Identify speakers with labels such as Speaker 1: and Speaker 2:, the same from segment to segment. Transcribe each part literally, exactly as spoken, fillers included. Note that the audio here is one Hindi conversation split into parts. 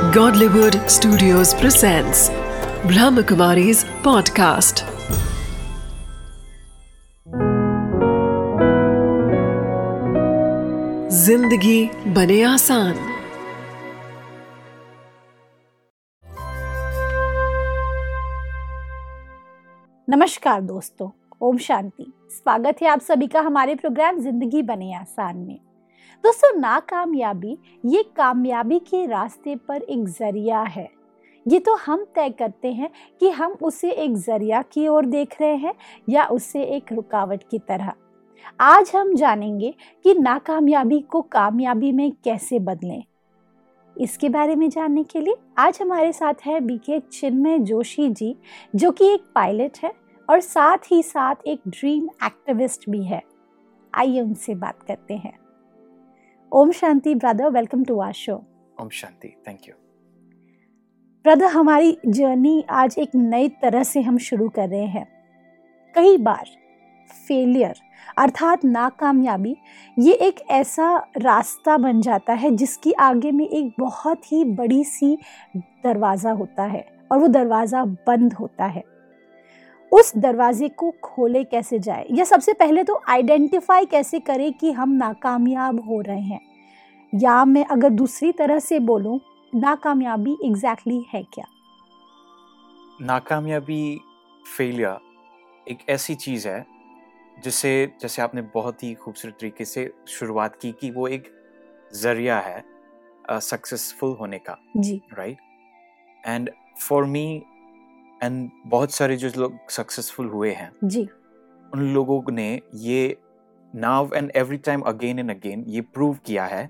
Speaker 1: Godlywood Studios presents Brahmakumari's podcast. जिंदगी बने आसान।
Speaker 2: नमस्कार दोस्तों, ओम शांति। स्वागत है आप सभी का हमारे प्रोग्राम जिंदगी बने आसान में। दोस्तों, नाकामयाबी ये कामयाबी के रास्ते पर एक जरिया है। ये तो हम तय करते हैं कि हम उसे एक जरिया की ओर देख रहे हैं या उसे एक रुकावट की तरह। आज हम जानेंगे कि नाकामयाबी को कामयाबी में कैसे बदलें। इसके बारे में जानने के लिए आज हमारे साथ है बीके चिन्मय जोशी जी, जो कि एक पायलट है और साथ ही साथ एक ड्रीम एक्टिविस्ट भी है। आइए उनसे बात करते हैं। Om Shanti brother, welcome to our show.
Speaker 3: Om Shanti, thank you
Speaker 2: brother. हमारी जर्नी आज एक नई तरह से हम शुरू कर रहे हैं। कई बार फेलियर अर्थात नाकामयाबी ये एक ऐसा रास्ता बन जाता है जिसकी आगे में एक बहुत ही बड़ी सी दरवाज़ा होता है और वो दरवाज़ा बंद होता है। उस दरवाजे को खोले कैसे जाए, या सबसे पहले तो आइडेंटिफाई कैसे करें कि हम नाकामयाब हो रहे हैं, या मैं अगर दूसरी तरह से बोलूं, नाकामयाबी एग्जैक्टली है क्या?
Speaker 3: नाकामयाबी, फेलियर एक ऐसी चीज़ है जिसे जैसे आपने बहुत ही खूबसूरत तरीके से शुरुआत की कि वो एक जरिया है सक्सेसफुल uh, होने का।
Speaker 2: जी
Speaker 3: right. And for me and बहुत सारे जो लोग सक्सेसफुल हुए हैं
Speaker 2: जी
Speaker 3: उन लोगों ने ये now and every time again and again ये प्रूव किया है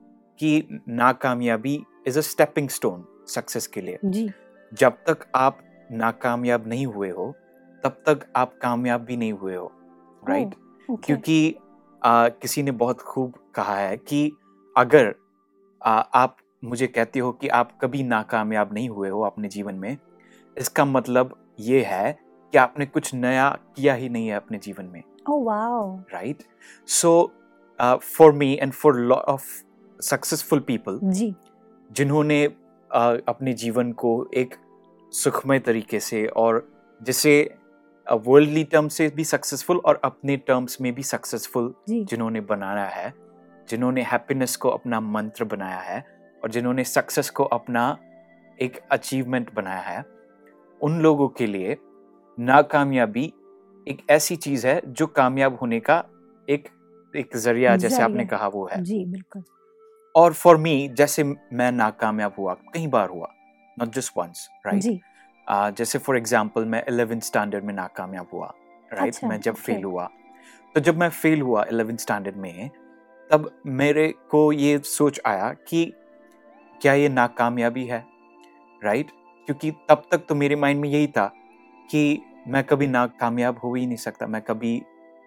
Speaker 3: कि नाकामयाबी is a stepping stone success के लिए।
Speaker 2: जी
Speaker 3: जब तक आप नाकामयाब नहीं हुए हो तब तक आप कामयाब भी नहीं हुए हो। Right right?
Speaker 2: okay.
Speaker 3: क्योंकि आ, किसी ने बहुत खूब कहा है कि अगर आ, आप मुझे कहते हो कि आप कभी नाकामयाब नहीं हुए हो अपने जीवन में, इसका मतलब ये है कि आपने कुछ नया किया ही नहीं है अपने जीवन में।
Speaker 2: Oh wow.
Speaker 3: Right. So for me and for lot of successful people
Speaker 2: जी
Speaker 3: जिन्होंने uh, अपने जीवन को एक सुखमय तरीके से और जिसे वर्ल्डली टर्म से भी सक्सेसफुल और अपने टर्म्स में भी सक्सेसफुल जिन्होंने बनाया है, जिन्होंने हैप्पीनेस को अपना मंत्र बनाया है और जिन्होंने सक्सेस को अपना एक अचीवमेंट बनाया है, उन लोगों के लिए नाकामयाबी एक ऐसी चीज है जो कामयाब होने का एक एक जरिया, जैसे आपने कहा, वो है।
Speaker 2: जी बिल्कुल।
Speaker 3: और फॉर मी, जैसे मैं नाकामयाब हुआ, कई बार हुआ, नॉट जस्ट वंस। राइट। जैसे फॉर एग्जांपल मैं इलेवेंथ स्टैंडर्ड में नाकामयाब हुआ। राइट।
Speaker 2: अच्छा,
Speaker 3: मैं जब
Speaker 2: okay.
Speaker 3: फेल हुआ, तो जब मैं फेल हुआ इलेवेंथ स्टैंडर्ड में, तब मेरे को ये सोच आया कि क्या ये नाकामयाबी है। राइट। क्योंकि तब तक तो मेरे माइंड में यही था कि मैं कभी नाकामयाब हो ही नहीं सकता, मैं कभी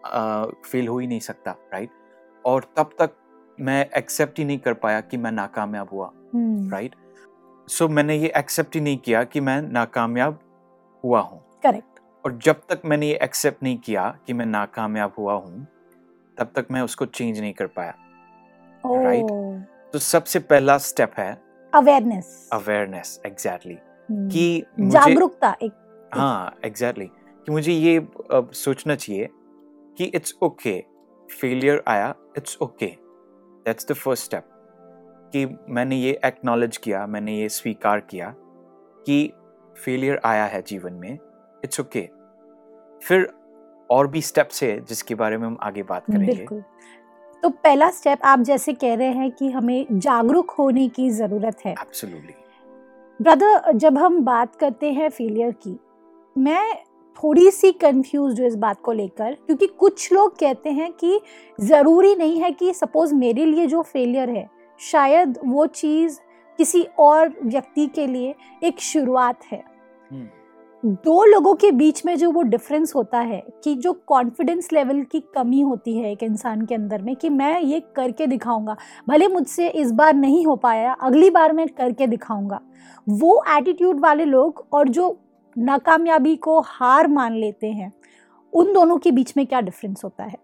Speaker 3: फेल हो ही नहीं सकता। राइट। और तब तक मैं एक्सेप्ट ही नहीं कर पाया कि मैं नाकामयाब हुआ। राइट। सो so, मैंने ये एक्सेप्ट ही नहीं किया कि मैं नाकामयाब हुआ हूँ।
Speaker 2: करेक्ट।
Speaker 3: और जब तक मैंने ये एक्सेप्ट नहीं किया कि मैं नाकामयाब हुआ हूँ, तब तक मैं उसको चेंज नहीं कर पाया। राइट। right? तो सबसे पहला स्टेप है
Speaker 2: अवेयरनेस।
Speaker 3: Awareness, exactly. कि मुझे
Speaker 2: जागरूकता एक, एक
Speaker 3: हाँ एग्जैक्टली exactly, कि मुझे ये uh, सोचना चाहिए कि इट्स ओके, फेलियर आया, it's okay, that's the first step. कि मैंने ये एक्नॉलेज किया, मैंने ये स्वीकार किया कि फेलियर आया है जीवन में, इट्स ओके okay. फिर और भी स्टेप्स है जिसके बारे में हम आगे बात करेंगे।
Speaker 2: बिल्कुल। तो पहला स्टेप आप जैसे कह रहे हैं कि हमें जागरूक होने की जरूरत है।
Speaker 3: एब्सोल्युटली
Speaker 2: ब्रदर, जब हम बात करते हैं फेलियर की, मैं थोड़ी सी कंफ्यूज हूँ इस बात को लेकर, क्योंकि कुछ लोग कहते हैं कि जरूरी नहीं है कि सपोज मेरे लिए जो फेलियर है, शायद वो चीज किसी और व्यक्ति के लिए एक शुरुआत है। hmm. दो लोगों के बीच में जो वो डिफरेंस होता है कि जो कॉन्फिडेंस लेवल की कमी होती है एक इंसान के अंदर में, कि मैं ये करके दिखाऊंगा, भले मुझसे इस बार नहीं हो पाया, अगली बार मैं करके दिखाऊंगा, वो एटीट्यूड वाले लोग और जो नाकामयाबी को हार मान लेते हैं, उन दोनों के बीच में क्या डिफरेंस होता है?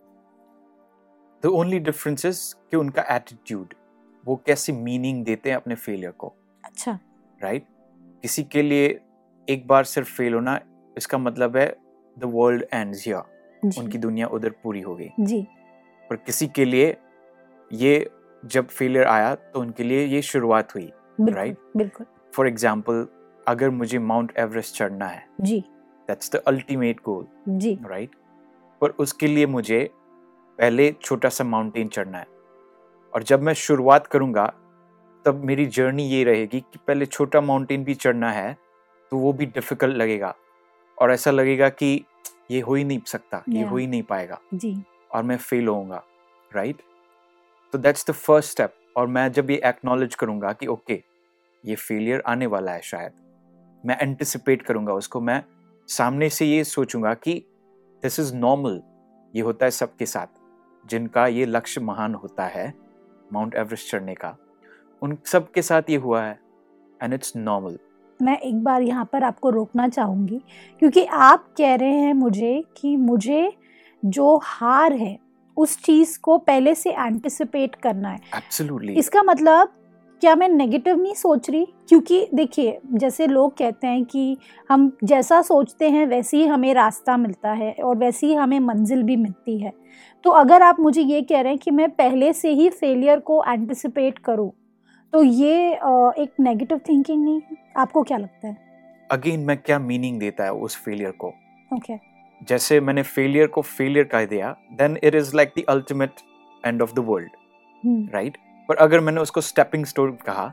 Speaker 3: The only difference is कि उनका एटीट्यूड, वो कैसे मीनिंग देते हैं अपने फेलियर को।
Speaker 2: अच्छा।
Speaker 3: राइट? किसी के लिए एक बार सिर्फ फेल होना, इसका मतलब है द वर्ल्ड एंड्स हियर, उनकी दुनिया उधर पूरी हो गई
Speaker 2: जी।
Speaker 3: पर किसी के लिए ये जब फेलियर आया तो उनके लिए ये शुरुआत हुई, राइट?
Speaker 2: बिल्कुल।
Speaker 3: फॉर एग्जाम्पल, अगर मुझे माउंट एवरेस्ट चढ़ना है
Speaker 2: जी,
Speaker 3: दैट्स द अल्टीमेट गोल,
Speaker 2: जी,
Speaker 3: राइट? पर उसके लिए मुझे पहले छोटा सा माउंटेन चढ़ना है, और जब मैं शुरुआत करूंगा तब मेरी जर्नी ये रहेगी कि पहले छोटा माउंटेन भी चढ़ना है तो वो भी डिफिकल्ट लगेगा, और ऐसा लगेगा कि ये हो ही नहीं सकता, ये
Speaker 2: Yeah.
Speaker 3: हो ही नहीं पाएगा,
Speaker 2: जी,
Speaker 3: और मैं फेल होऊंगा, राइट? तो दैट्स द फर्स्ट स्टेप। और मैं जब ये एक्नॉलेज करूंगा कि ओके ये फेलियर आने वाला है, शायद मैं एंटिसिपेट करूंगा उसको, मैं सामने से ये सोचूंगा कि दिस इज नॉर्मल, ये होता है सबके साथ, जिनका ये लक्ष्य महान होता है माउंट एवरेस्ट चढ़ने का, उन सब के साथ ये हुआ है एंड इट्स नॉर्मल।
Speaker 2: मैं एक बार यहाँ पर आपको रोकना चाहूँगी, क्योंकि आप कह रहे हैं मुझे कि मुझे जो हार है उस चीज़ को पहले से एंटिसिपेट करना है।
Speaker 3: एब्सोल्युटली।
Speaker 2: इसका मतलब क्या मैं नेगेटिव नहीं सोच रही? क्योंकि देखिए, जैसे लोग कहते हैं कि हम जैसा सोचते हैं वैसे ही हमें रास्ता मिलता है और वैसे ही हमें मंजिल भी मिलती है। तो अगर आप मुझे ये कह रहे हैं कि मैं पहले से ही फेलियर को एंटिसिपेट करूं, तो ये एक नेगेटिव थिंकिंग नहीं है? आपको क्या लगता है?
Speaker 3: अगेन, मैं क्या मीनिंग देता है उस फेलियर को?
Speaker 2: ओके,
Speaker 3: जैसे मैंने फेलियर को फेलियर कह दिया, then it is like the ultimate end of the world, right? पर अगर मैंने उसको स्टेपिंग स्टोन कहा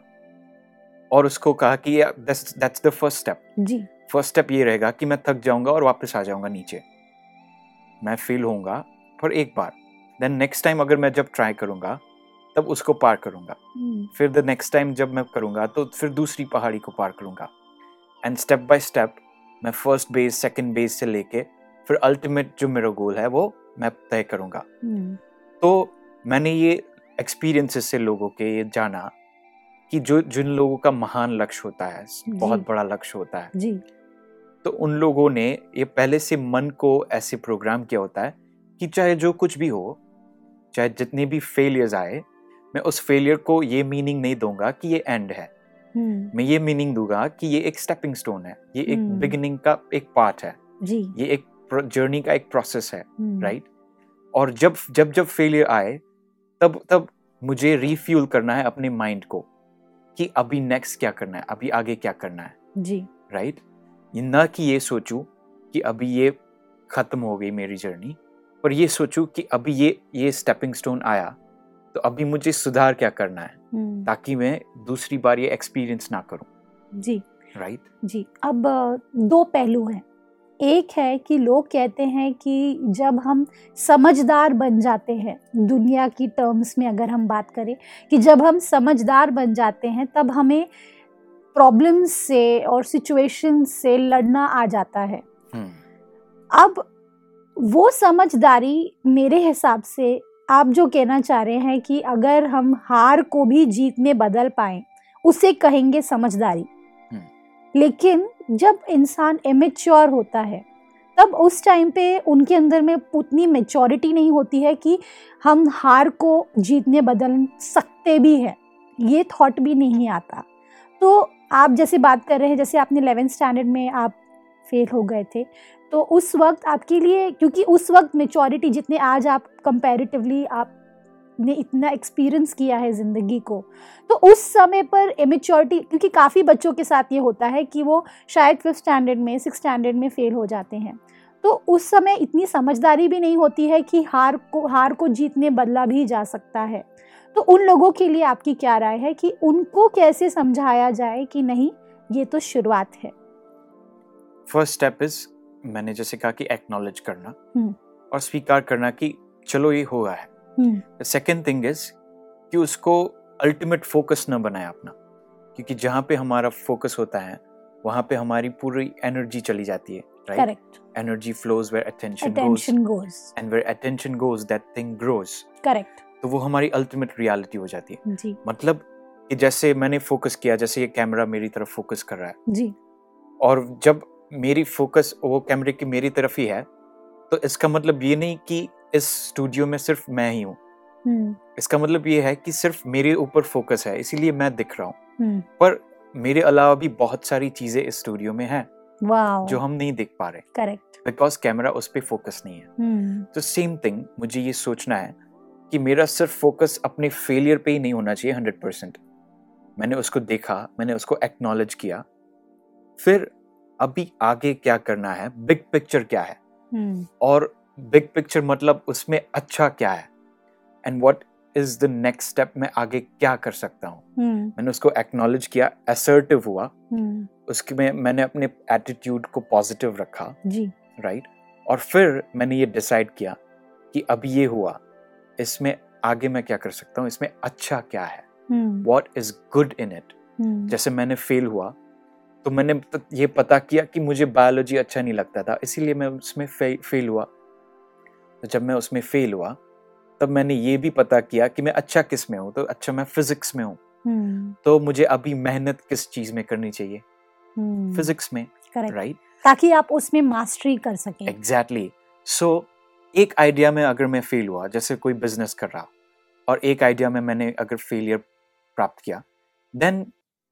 Speaker 3: और उसको कहा कि दैट्स द फर्स्ट स्टेप,
Speaker 2: जी,
Speaker 3: फर्स्ट स्टेप ये रहेगा कि मैं थक जाऊंगा और वापस आ जाऊंगा नीचे, मैं फेल होऊंगा पर एक बार, देन नेक्स्ट टाइम अगर मैं जब ट्राई करूंगा तब उसको पार करूंगा, फिर द नेक्स्ट टाइम जब मैं करूंगा तो फिर दूसरी पहाड़ी को पार करूंगा, एंड स्टेप बाय स्टेप मैं फर्स्ट बेस सेकंड बेस से लेके फिर अल्टीमेट जो मेरा गोल है वो मैं तय करूंगा। तो मैंने ये एक्सपीरियंसेस से लोगों के ये जाना कि जो जिन लोगों का महान लक्ष्य होता है, बहुत बड़ा लक्ष्य होता है
Speaker 2: जी,
Speaker 3: तो उन लोगों ने ये पहले से मन को ऐसे प्रोग्राम किया होता है कि चाहे जो कुछ भी हो, चाहे जितने भी फेलियर्स आए, मैं उस फेलियर को ये मीनिंग नहीं दूंगा कि ये एंड है, मैं ये मीनिंग दूंगा कि ये एक स्टेपिंग स्टोन है, ये एक बिगिनिंग का एक पार्ट है
Speaker 2: जी,
Speaker 3: ये एक जर्नी का एक प्रोसेस है, राइट? और जब जब जब फेलियर आए तब तब मुझे रिफ्यूल करना है अपने माइंड को कि अभी नेक्स्ट क्या करना है, अभी आगे क्या करना है,
Speaker 2: जी,
Speaker 3: राइट? ना कि ये सोचूं कि अभी ये खत्म हो गई मेरी जर्नी, पर ये सोचूं कि अभी ये ये स्टेपिंग स्टोन आया तो अभी मुझे सुधार क्या करना है ताकि मैं दूसरी बार ये एक्सपीरियंस ना करूं।
Speaker 2: जी,
Speaker 3: राइट?
Speaker 2: जी। अब दो पहलू हैं। एक है कि लोग कहते हैं कि जब हम समझदार बन जाते हैं, दुनिया की टर्म्स में अगर हम बात करें, कि जब हम समझदार बन जाते हैं तब हमें प्रॉब्लम्स से और सिचुएशंस से लड़ना आ जाता है। अब वो समझदारी मेरे हिसाब से आप जो कहना चाह रहे हैं कि अगर हम हार को भी जीत में बदल पाएं, उसे कहेंगे समझदारी। लेकिन जब इंसान इमेच्योर होता है तब उस टाइम पे उनके अंदर में उतनी मैच्योरिटी नहीं होती है कि हम हार को जीत में बदल सकते भी हैं, ये थॉट भी नहीं आता। तो आप जैसे बात कर रहे हैं, जैसे आपने इलेवेंथ स्टैंडर्ड में आप फेल हो गए थे, तो उस वक्त आपके लिए, क्योंकि उस वक्त मैच्योरिटी जितने आज आप कंपैरेटिवली आपने इतना एक्सपीरियंस किया है ज़िंदगी को, तो उस समय पर इमेच्योरिटी, क्योंकि काफ़ी बच्चों के साथ ये होता है कि वो शायद फिफ्थ स्टैंडर्ड में सिक्स स्टैंडर्ड में फेल हो जाते हैं, तो उस समय इतनी समझदारी भी नहीं होती है कि हार को हार को जीत में बदला भी जा सकता है। तो उन लोगों के लिए आपकी क्या राय है कि उनको कैसे समझाया जाए कि नहीं, ये तो शुरुआत है?
Speaker 3: फर्स्ट स्टेप इज, मैंने जैसे कहा कि एक्नॉलेज करना और स्वीकार करना कि चलो ये हुआ है। सेकेंड थिंग इज कि उसको अल्टीमेट फोकस न बनाए अपना, क्योंकि जहाँ पे हमारा फोकस होता है वहाँ पे हमारी पूरी एनर्जी चली जाती है, right?
Speaker 2: Correct.
Speaker 3: Energy flows where attention
Speaker 2: Attention goes.
Speaker 3: And where attention goes that thing grows.
Speaker 2: Correct.
Speaker 3: तो वो हमारी अल्टीमेट रियलिटी हो जाती है।
Speaker 2: जी,
Speaker 3: मतलब कि जैसे मैंने फोकस किया, जैसे ये कैमरा मेरी तरफ फोकस कर रहा है,
Speaker 2: जी,
Speaker 3: और जब मेरी फोकस वो कैमरे की मेरी तरफ ही है, तो इसका मतलब ये नहीं कि इस स्टूडियो में सिर्फ मैं ही हूँ, इसका मतलब ये है कि सिर्फ मेरे ऊपर फोकस है इसीलिए मैं दिख रहा हूँ, पर मेरे अलावा भी बहुत सारी चीजें इस स्टूडियो में हैं
Speaker 2: wow.
Speaker 3: जो हम नहीं देख पा रहे,
Speaker 2: करेक्ट,
Speaker 3: बिकॉज कैमरा उस पर फोकस नहीं है।
Speaker 2: hmm.
Speaker 3: तो सेम थिंग मुझे ये सोचना है कि मेरा सिर्फ फोकस अपने फेलियर पे ही नहीं होना चाहिए हंड्रेड परसेंट। मैंने उसको देखा, मैंने उसको एक्नॉलेज किया, फिर अभी आगे क्या करना है, बिग पिक्चर क्या है,
Speaker 2: hmm.
Speaker 3: और बिग पिक्चर मतलब उसमें अच्छा क्या है, and what is the next step, मैं आगे क्या कर सकता हूँ।
Speaker 2: hmm.
Speaker 3: मैंने उसको एक्नॉलेज किया, असर्टिव हुआ,
Speaker 2: hmm.
Speaker 3: उसके में मैंने अपने एटीट्यूड को पॉजिटिव रखा,
Speaker 2: जी,
Speaker 3: राइट right? और फिर मैंने ये डिसाइड किया कि अब ये हुआ, इसमें आगे मैं क्या कर सकता हूँ, इसमें अच्छा क्या है, what is good in it. जैसे मैंने फेल हुआ तो मैंने ये पता किया कि मुझे बायोलॉजी अच्छा नहीं लगता था, इसीलिए मैं उसमें फे, फेल हुआ। तो जब मैं उसमें फेल हुआ तब मैंने ये भी पता किया कि मैं अच्छा किस में हूँ, तो अच्छा मैं फिजिक्स में हूँ,
Speaker 2: hmm.
Speaker 3: तो मुझे अभी मेहनत किस चीज में करनी चाहिए,
Speaker 2: hmm.
Speaker 3: फिजिक्स में,
Speaker 2: राइट
Speaker 3: right?
Speaker 2: ताकि आप उसमें मास्टरी कर सकें।
Speaker 3: Exactly exactly. सो so, एक आइडिया में अगर मैं फेल हुआ, जैसे कोई बिजनेस कर रहा, और एक आइडिया में मैंने अगर फेलियर प्राप्त किया, देन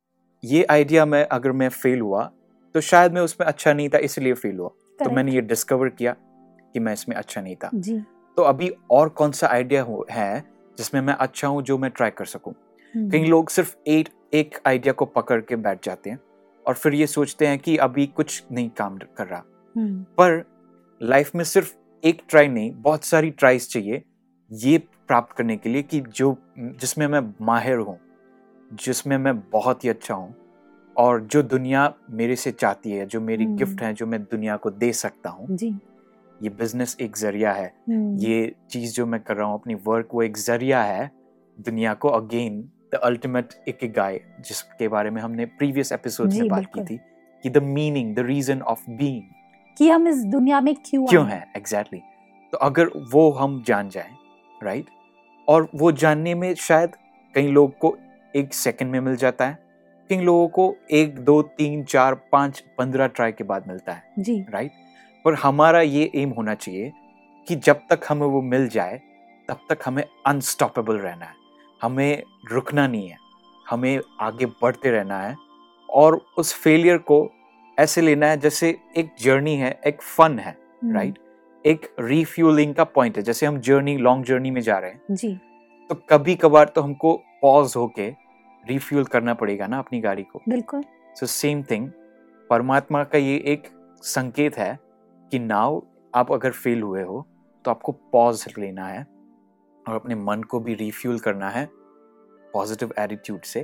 Speaker 3: ये आइडिया में अगर मैं फेल हुआ तो शायद मैं उसमें अच्छा नहीं था, इसलिए फेल हुआ।
Speaker 2: Correct.
Speaker 3: तो मैंने ये डिस्कवर किया कि मैं इसमें अच्छा नहीं था,
Speaker 2: जी।
Speaker 3: तो अभी और कौन सा आइडिया है जिसमें मैं अच्छा हूँ, जो मैं ट्राई कर सकूं।
Speaker 2: hmm.
Speaker 3: कई लोग सिर्फ एक एक आइडिया को पकड़ के बैठ जाते हैं और फिर ये सोचते हैं कि अभी कुछ नहीं काम कर रहा,
Speaker 2: hmm.
Speaker 3: पर लाइफ में सिर्फ एक ट्राई नहीं, बहुत सारी ट्राइज चाहिए ये प्राप्त करने के लिए कि जो जिसमें मैं माहिर हूँ, जिसमें मैं बहुत ही अच्छा हूँ, और जो दुनिया मेरे से चाहती है, जो मेरी
Speaker 2: hmm.
Speaker 3: गिफ्ट है, जो मैं दुनिया को दे सकता हूँ।
Speaker 2: जी।
Speaker 3: ये बिजनेस एक जरिया है,
Speaker 2: hmm.
Speaker 3: ये चीज जो मैं कर रहा हूँ, अपनी वर्क, वो एक जरिया है दुनिया को, अगेन द अल्टीमेट इकिगाई, जिसके बारे में हमने प्रीवियस एपिसोड में बात की थी कि the meaning, the reason of being,
Speaker 2: कि हम इस दुनिया में क्यों
Speaker 3: क्यों है। Exactly exactly. तो अगर वो हम जान जाएं, राइट right? और वो जानने में शायद कई लोग को एक सेकंड में मिल जाता है, कई लोगों को एक दो तीन चार पांच पंद्रह ट्राई के बाद मिलता है,
Speaker 2: जी,
Speaker 3: राइट right? पर हमारा ये एम होना चाहिए कि जब तक हमें वो मिल जाए तब तक हमें अनस्टॉपेबल रहना है, हमें रुकना नहीं है, हमें आगे बढ़ते रहना है, और उस फेलियर को ऐसे लेना है जैसे एक जर्नी है, एक फन है, राइट right? एक रिफ्यूलिंग का पॉइंट है। जैसे हम जर्नी, लॉन्ग जर्नी में जा रहे हैं
Speaker 2: जी,
Speaker 3: तो कभी कभार तो हमको पॉज होके रिफ्यूल करना पड़ेगा ना अपनी गाड़ी को।
Speaker 2: बिल्कुल।
Speaker 3: सो सेम थिंग, परमात्मा का ये एक संकेत है कि नाउ आप अगर फेल हुए हो तो आपको पॉज लेना है और अपने मन को भी रिफ्यूल करना है पॉजिटिव एटीट्यूड से,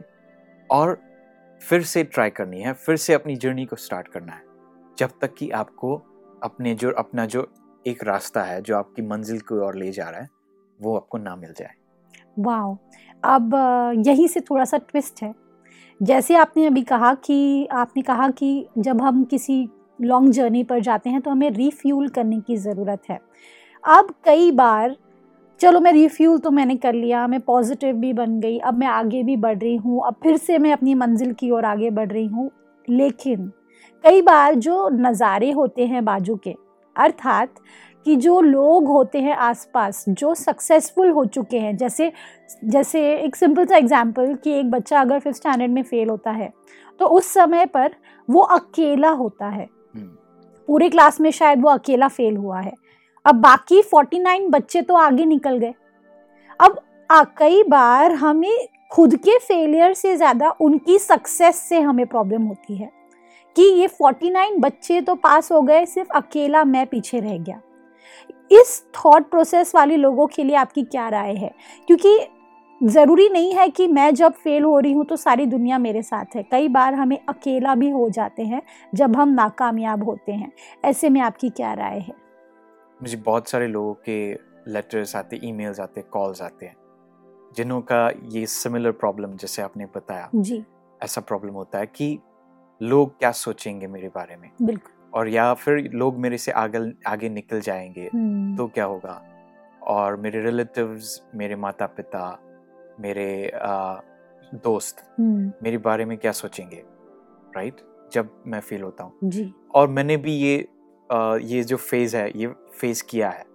Speaker 3: और फिर से ट्राई करनी है, फिर से अपनी जर्नी को स्टार्ट करना है, जब तक कि आपको अपने जो अपना जो एक रास्ता है जो आपकी मंजिल की ओर ले जा रहा है वो आपको ना मिल जाए।
Speaker 2: वाओ, अब यहीं से थोड़ा सा ट्विस्ट है। जैसे आपने अभी कहा कि आपने कहा कि जब हम किसी लॉन्ग जर्नी पर जाते हैं तो हमें रिफ्यूल करने की ज़रूरत है। अब कई बार चलो मैं रिफ्यूल तो मैंने कर लिया, मैं पॉजिटिव भी बन गई, अब मैं आगे भी बढ़ रही हूँ, अब फिर से मैं अपनी मंजिल की ओर आगे बढ़ रही हूँ, लेकिन कई बार जो नज़ारे होते हैं बाजू के, अर्थात कि जो लोग होते हैं आसपास जो सक्सेसफुल हो चुके हैं, जैसे जैसे एक सिंपल सा एग्जांपल कि एक बच्चा अगर फिफ्थ स्टैंडर्ड में फेल होता है तो उस समय पर वो अकेला होता है, पूरे क्लास में शायद वो अकेला फेल हुआ है। अब बाकी उनचास बच्चे तो आगे निकल गए। अब कई बार हमें खुद के फेलियर से ज़्यादा उनकी सक्सेस से हमें प्रॉब्लम होती है कि ये उनचास बच्चे तो पास हो गए, सिर्फ अकेला मैं पीछे रह गया। इस थॉट प्रोसेस वाले लोगों के लिए आपकी क्या राय है? क्योंकि ज़रूरी नहीं है कि मैं जब फेल हो रही हूँ तो सारी दुनिया मेरे साथ है, कई बार हमें अकेला भी हो जाते हैं जब हम नाकामयाब होते हैं। ऐसे में आपकी क्या राय है?
Speaker 3: मुझे बहुत सारे लोगों के लेटर्स आते, ईमेल्स आते, कॉल्स आते हैं जिन्हों का ये सिमिलर प्रॉब्लम जैसे आपने बताया
Speaker 2: जी,
Speaker 3: ऐसा प्रॉब्लम होता है कि लोग क्या सोचेंगे मेरे बारे में,
Speaker 2: बिल्कुल,
Speaker 3: और या फिर लोग मेरे से आगे आगे निकल जाएंगे तो क्या होगा, और मेरे रिलेटिव्स, मेरे माता पिता, मेरे आ, दोस्त मेरे बारे में क्या सोचेंगे, राइट, जब मैं फेल होता हूँ
Speaker 2: जी।
Speaker 3: और मैंने भी ये आ, ये जो फेज है ये फेस किया है,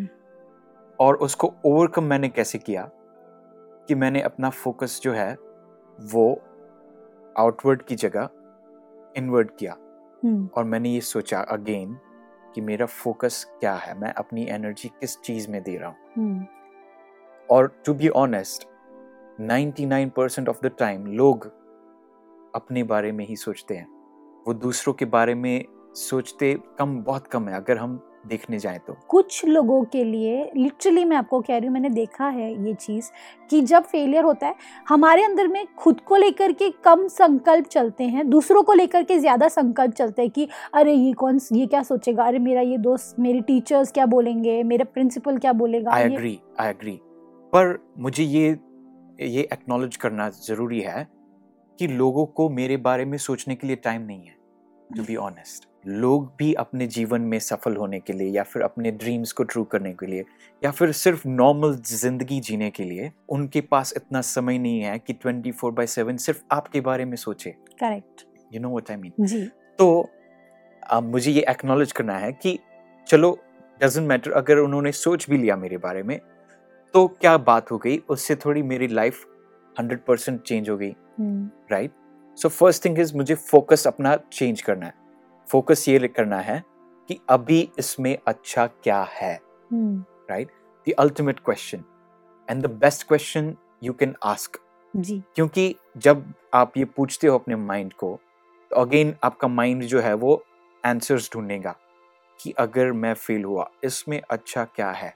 Speaker 3: और उसको ओवरकम मैंने कैसे किया कि मैंने अपना फोकस जो है वो आउटवर्ड की जगह इनवर्ड किया
Speaker 2: हम्म,
Speaker 3: और मैंने ये सोचा अगेन कि मेरा फोकस क्या है, मैं अपनी एनर्जी किस चीज में दे रहा हूँ।
Speaker 2: हम्म,
Speaker 3: और टू बी ऑनेस्ट निन्यानवे परसेंट ऑफ द टाइम लोग अपने बारे में ही सोचते हैं, वो दूसरों के बारे में सोचते कम, बहुत कम है अगर हम देखने जाएं तो।
Speaker 2: कुछ लोगों के लिए लिटरली मैं आपको कह रही हूँ, मैंने देखा है ये चीज़ कि जब फेलियर होता है हमारे अंदर में खुद को लेकर के कम संकल्प चलते हैं, दूसरों को लेकर के ज़्यादा संकल्प चलते हैं कि अरे ये कौन, ये क्या सोचेगा, अरे मेरा ये दोस्त, मेरे टीचर्स क्या बोलेंगे, मेरा प्रिंसिपल क्या बोलेगा।
Speaker 3: आई एग्री आई एग्री पर मुझे ये ये एक्नॉलेज करना ज़रूरी है कि लोगों को मेरे बारे में सोचने के लिए टाइम नहीं है। टू बी ऑनेस्ट, लोग भी अपने जीवन में सफल होने के लिए या फिर अपने ड्रीम्स को ट्रू करने के लिए या फिर सिर्फ नॉर्मल जिंदगी जीने के लिए उनके पास इतना समय नहीं है कि ट्वेंटी फोर बाय सेवन सिर्फ आपके बारे में सोचे।
Speaker 2: Correct,
Speaker 3: you know what I mean.
Speaker 2: जी,
Speaker 3: तो अब मुझे ये एक्नॉलेज करना है कि चलो डजंट मैटर, अगर उन्होंने सोच भी लिया मेरे बारे में तो क्या बात हो गई, उससे थोड़ी मेरी लाइफ हंड्रेड परसेंट चेंज हो गई, right. So first thing is मुझे फोकस अपना चेंज करना है। फोकस ये करना है कि अभी इसमें अच्छा क्या है, right. The ultimate question and the best question you can ask,
Speaker 2: जी,
Speaker 3: क्योंकि जब आप ये पूछते हो अपने माइंड को तो अगेन आपका माइंड जो है वो आंसर्स ढूंढेगा कि अगर मैं फेल हुआ इसमें अच्छा क्या है।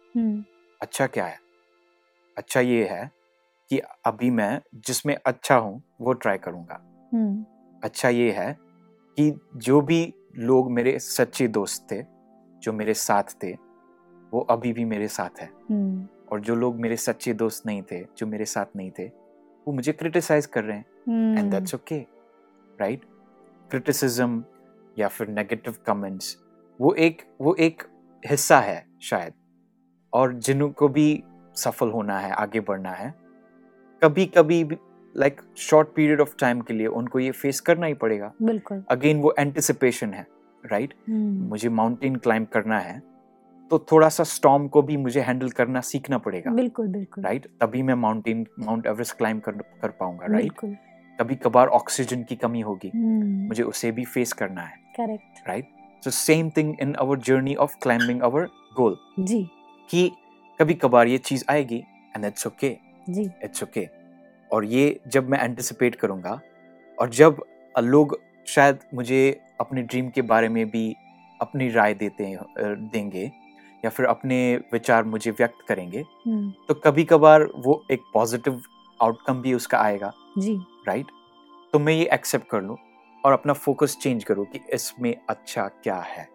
Speaker 3: अच्छा क्या है? अच्छा ये है कि अभी मैं जिसमें अच्छा हूं वो ट्राई करूंगा। अच्छा ये है कि जो भी लोग मेरे सच्चे दोस्त थे, जो मेरे साथ थे, वो अभी भी मेरे साथ है। और जो लोग मेरे सच्चे दोस्त नहीं थे, जो मेरे साथ नहीं थे, वो मुझे क्रिटिसाइज कर रहे हैं, and that's okay, right. Criticism या फिर नेगेटिव कमेंट्स वो एक वो एक हिस्सा है शायद, और जिनको भी सफल होना है, आगे बढ़ना है, कभी कभी like short period of time के लिए उनको ये फेस करना ही पड़ेगा।
Speaker 2: बिल्कुल,
Speaker 3: अगेन वो एंटिसिपेशन है, राइट। मुझे माउंटेन क्लाइंब करना है तो थोड़ा सा स्टॉर्म को भी मुझे हैंडल करना सीखना पड़ेगा,
Speaker 2: बिल्कुल बिल्कुल,
Speaker 3: राइट। तभी मैं माउंटेन माउंट एवरेस्ट क्लाइंब कर कर पाऊंगा, राइट।
Speaker 2: बिल्कुल,
Speaker 3: कभी कभार ऑक्सीजन की कमी होगी, मुझे उसे भी फेस करना है,
Speaker 2: correct,
Speaker 3: right. So same thing in our journey of climbing our goal,
Speaker 2: जी,
Speaker 3: कि कभी कभार ये चीज आएगी एंड इट्स ओके,
Speaker 2: जी,
Speaker 3: इट्स ओके। और ये जब मैं एंटिसिपेट करूंगा और जब लोग शायद मुझे अपने ड्रीम के बारे में भी अपनी राय देते हैं, देंगे या फिर अपने विचार मुझे व्यक्त करेंगे, तो कभी कभार वो एक पॉजिटिव आउटकम भी उसका आएगा,
Speaker 2: जी,
Speaker 3: राइट। तो मैं ये एक्सेप्ट कर लूं और अपना फोकस चेंज करूं कि इसमें अच्छा क्या है।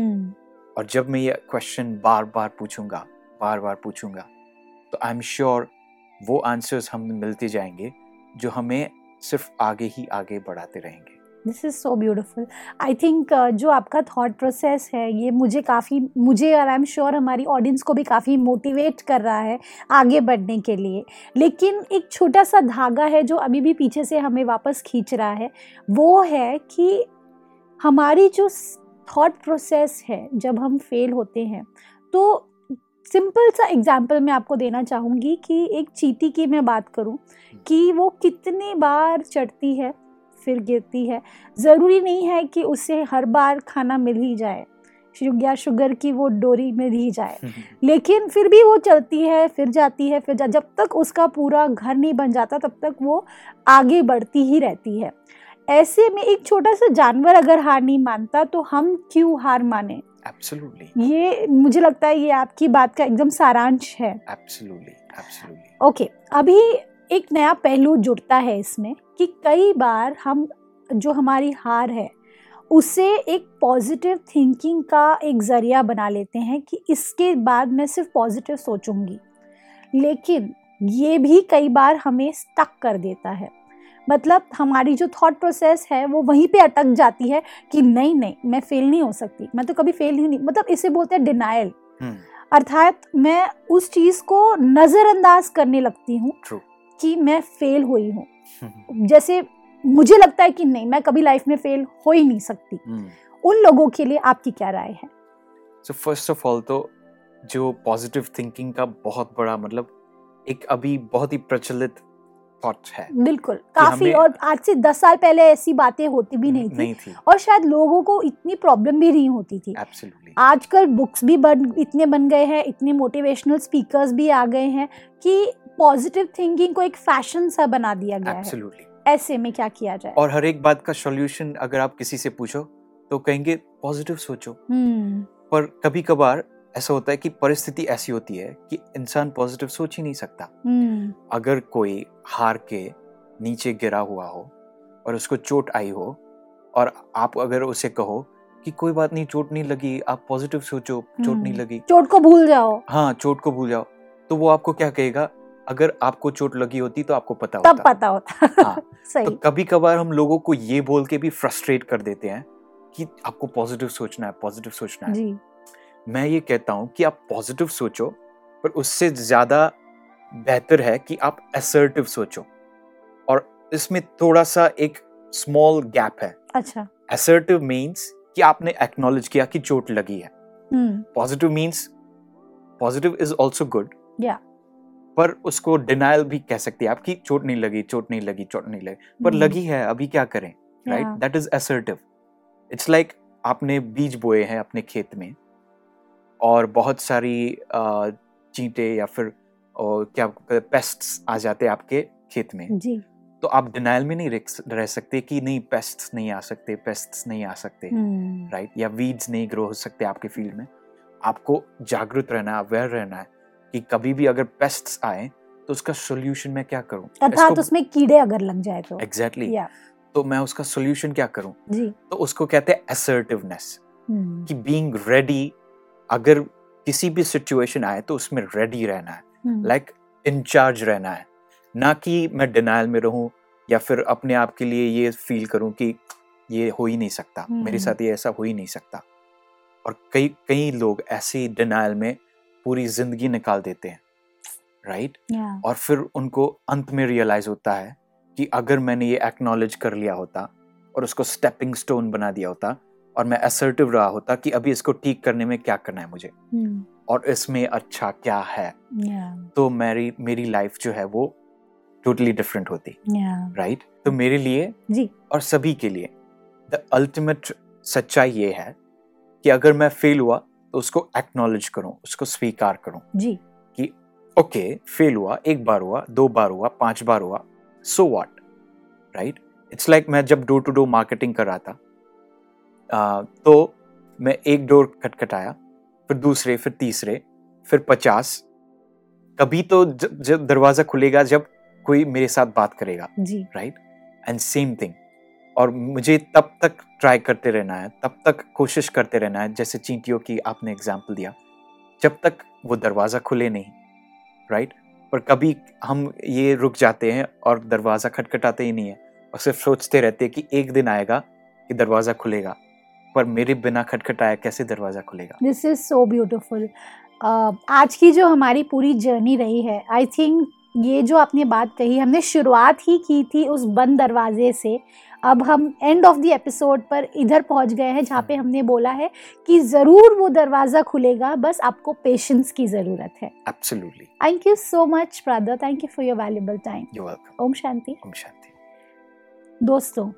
Speaker 3: और जब मैं ये क्वेश्चन बार बार पूछूंगा बार बार पूछूंगा तो आई एम श्योर वो आंसर्स हमें मिलते जाएंगे जो हमें सिर्फ आगे ही आगे बढ़ाते रहेंगे।
Speaker 2: This is so beautiful. I think जो आपका थॉट प्रोसेस है ये मुझे काफ़ी, मुझे और आई एम श्योर हमारी ऑडियंस को भी काफ़ी मोटिवेट कर रहा है आगे बढ़ने के लिए। लेकिन एक छोटा सा धागा है जो अभी भी पीछे से हमें वापस खींच रहा है, वो है कि हमारी जो थॉट प्रोसेस है जब हम फेल होते हैं। तो सिंपल सा एग्जाम्पल मैं आपको देना चाहूँगी कि एक चींटी की मैं बात करूँ कि वो कितनी बार चढ़ती है फिर गिरती है। ज़रूरी नहीं है कि उसे हर बार खाना मिल ही जाए या शुगर की वो डोरी मिल ही जाए, लेकिन फिर भी वो चलती है, फिर जाती है, फिर जा, जब तक उसका पूरा घर नहीं बन जाता तब तक वो आगे बढ़ती ही रहती है। ऐसे में एक छोटा सा जानवर अगर हार नहीं मानता तो हम क्यों हार माने?
Speaker 3: Absolutely.
Speaker 2: ये मुझे लगता है ये आपकी बात का एकदम सारांश है।
Speaker 3: Absolutely, absolutely.
Speaker 2: ओके okay, अभी एक नया पहलू जुड़ता है इसमें कि कई बार हम जो हमारी हार है उसे एक पॉजिटिव थिंकिंग का एक जरिया बना लेते हैं कि इसके बाद मैं सिर्फ पॉजिटिव सोचूंगी, लेकिन ये भी कई बार हमें स्टक कर देता है। मतलब हमारी जो थॉट प्रोसेस है वो वहीं पे अटक जाती है कि नहीं नहीं मैं फेल नहीं हो सकती, मैं तो कभी फेल ही नहीं, मतलब इसे बोलते हैं डिनायल। अर्थात मैं उस चीज को नजरअंदाज करने लगती हूँ कि मैं फेल हुई हूँ। जैसे मुझे लगता है कि नहीं मैं कभी लाइफ में फेल हो ही नहीं सकती। उन लोगों के लिए आपकी क्या राय है?
Speaker 3: सो फर्स्ट ऑफ ऑल तो जो पॉजिटिव थिंकिंग का बहुत बड़ा मतलब एक अभी बहुत ही प्रचलित थॉट है।
Speaker 2: बिल्कुल, काफी, और आज से दस साल पहले ऐसी बातें होती भी नहीं थी,
Speaker 3: नहीं थी,
Speaker 2: और शायद लोगों को इतनी प्रॉब्लम भी नहीं होती थी।
Speaker 3: Absolutely.
Speaker 2: आजकल बुक्स भी बन इतने बन गए हैं, इतने मोटिवेशनल स्पीकर्स भी आ गए हैं कि पॉजिटिव थिंकिंग को एक फैशन सा बना दिया गया
Speaker 3: Absolutely.
Speaker 2: है। ऐसे में क्या किया जाए?
Speaker 3: और हर एक बात का सॉल्यूशन अगर आप किसी से पूछो तो कहेंगे पॉजिटिव सोचो।
Speaker 2: हम्म
Speaker 3: पर कभी कभार ऐसा होता है कि परिस्थिति ऐसी होती है कि इंसान पॉजिटिव सोच ही नहीं सकता।
Speaker 2: हम्म
Speaker 3: अगर कोई हार के नीचे गिरा हुआ हो और उसको चोट आई हो, और आप अगर उसे कहो कि कोई बात नहीं, चोट नहीं लगी, आप पॉजिटिव सोचो, चोट नहीं लगी,
Speaker 2: चोट को भूल जाओ,
Speaker 3: हाँ चोट को भूल जाओ, तो वो आपको क्या कहेगा? अगर आपको चोट लगी होती तो आपको पता होता।
Speaker 2: तब पता होता।
Speaker 3: हाँ,
Speaker 2: सही।
Speaker 3: तो कभी कभार हम लोगों को ये बोल के भी फ्रस्ट्रेट कर देते हैं कि आपको पॉजिटिव सोचना है, पॉजिटिव सोचना है।
Speaker 2: जी।
Speaker 3: मैं ये कहता हूँ कि आप पॉजिटिव सोचो, पर उससे ज्यादा बेहतर है कि आप असर्टिव सोचो, और इसमें थोड़ा सा एक स्मॉल गैप है।
Speaker 2: अच्छा।
Speaker 3: असर्टिव मीन्स कि आपने एक्नॉलेज किया कि चोट लगी है। Positive means positive is also good,
Speaker 2: या
Speaker 3: पर उसको डिनायल भी कह सकते हैं आप कि चोट नहीं लगी, चोट नहीं लगी, चोट नहीं लगी, पर
Speaker 2: Hmm.
Speaker 3: लगी है, अभी क्या करें, right? That is assertive. It's like आपने बीज बोए हैं अपने खेत में और बहुत सारी uh, चींटे या फिर uh, क्या पेस्ट्स आ जाते हैं आपके खेत में,
Speaker 2: जी।
Speaker 3: तो आप डिनायल में नहीं रह सकते कि नहीं पेस्ट्स नहीं आ सकते, पेस्ट्स नहीं आ सकते,
Speaker 2: Hmm.
Speaker 3: राइट? या वीड्स नहीं ग्रो हो सकते आपके फील्ड में। आपको जागरूक रहना है, अवेयर रहना है कि कभी भी अगर पेस्ट्स आए तो उसका सॉल्यूशन मैं क्या करूं,
Speaker 2: अर्थात उसमें कीड़े अगर लग जाए तो।
Speaker 3: Exactly
Speaker 2: yeah.
Speaker 3: तो मैं उसका सॉल्यूशन क्या करूं?
Speaker 2: जी।
Speaker 3: तो उसको कहते हैं असर्टिवनेस,
Speaker 2: hmm.
Speaker 3: कि बीइंग रेडी। अगर किसी भी सिचुएशन आए तो उसमें रेडी रहना है, लाइक इंचार्ज रहना है, ना कि मैं डिनायल में रहूं या फिर अपने आप के लिए ये फील करूं कि ये हो ही नहीं सकता,
Speaker 2: hmm.
Speaker 3: मेरे साथ ये ऐसा हो ही नहीं सकता। और कई कई लोग ऐसे डिनायल में पूरी जिंदगी निकाल देते हैं, राइट?
Speaker 2: yeah.
Speaker 3: और फिर उनको अंत में रियलाइज होता है कि अगर मैंने ये एक्नॉलेज कर लिया होता और उसको स्टेपिंग स्टोन बना दिया होता और मैं असर्टिव रहा होता कि अभी इसको ठीक करने में क्या करना है मुझे,
Speaker 2: hmm.
Speaker 3: और इसमें अच्छा क्या है,
Speaker 2: yeah.
Speaker 3: तो मेरी मेरी लाइफ जो है वो टोटली डिफरेंट होती,
Speaker 2: yeah.
Speaker 3: राइट? तो मेरे लिए
Speaker 2: जी
Speaker 3: और सभी के लिए द अल्टीमेट सच्चाई ये है कि अगर मैं फेल हुआ तो उसको एक्नॉलेज करूं, उसको स्वीकार करूं
Speaker 2: जी
Speaker 3: कि ओके फेल हुआ, एक बार हुआ, दो बार हुआ, पांच बार हुआ, so what, right? It's like मैं जब डोर टू डोर मार्केटिंग कर रहा था, आ, तो मैं एक डोर खटखटाया, फिर दूसरे, फिर तीसरे, फिर पचास। कभी तो जब, जब दरवाजा खुलेगा जब कोई मेरे साथ बात करेगा,
Speaker 2: जी
Speaker 3: राइट? एंड सेम थिंग, और मुझे तब तक ट्राई करते रहना है, तब तक कोशिश करते रहना है, जैसे चींटियों की आपने एग्जाम्पल दिया, जब तक वो दरवाजा खुले नहीं, राइट? पर कभी हम ये रुक जाते हैं और दरवाजा खटखटाते ही नहीं है और सिर्फ सोचते रहते हैं कि एक दिन आएगा कि दरवाजा खुलेगा, पर मेरे बिना खटखटाए कैसे दरवाजा खुलेगा?
Speaker 2: This is so beautiful. आज की जो हमारी पूरी जर्नी रही है, आई थिंक ये जो आपने बात कही, हमने शुरुआत ही की थी उस बंद दरवाजे से, अब हम एंड ऑफ द एपिसोड पर इधर पहुंच गए हैं जहाँ पे हमने बोला है कि ज़रूर वो दरवाज़ा खुलेगा, बस आपको पेशेंस की ज़रूरत है।
Speaker 3: Absolutely.
Speaker 2: Thank you so much brother, thank you for your valuable time.
Speaker 3: You welcome.
Speaker 2: Om Shanti.
Speaker 3: Om Shanti.
Speaker 2: दोस्तों,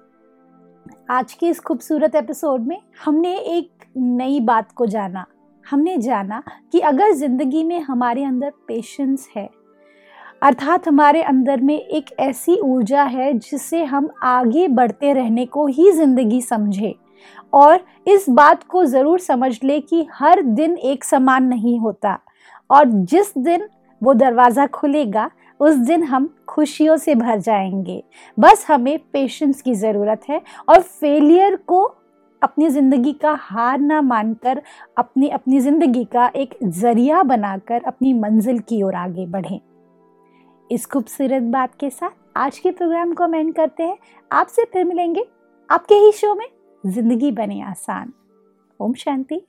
Speaker 2: आज के इस खूबसूरत एपिसोड में हमने एक नई बात को जाना। हमने जाना कि अगर ज़िंदगी में हमारे अंदर पेशेंस है, अर्थात हमारे अंदर में एक ऐसी ऊर्जा है जिससे हम आगे बढ़ते रहने को ही ज़िंदगी समझे, और इस बात को ज़रूर समझ ले कि हर दिन एक समान नहीं होता, और जिस दिन वो दरवाज़ा खुलेगा उस दिन हम खुशियों से भर जाएंगे। बस हमें पेशेंस की ज़रूरत है, और फेलियर को अपनी ज़िंदगी का हार ना मानकर अपनी अपनी ज़िंदगी का एक ज़रिया बनाकर अपनी मंजिल की ओर आगे बढ़ें। इस खूबसूरत बात के साथ आज के प्रोग्राम को हम एंड करते हैं। आपसे फिर मिलेंगे आपके ही शो में ज़िंदगी बने आसान। ओम शांति।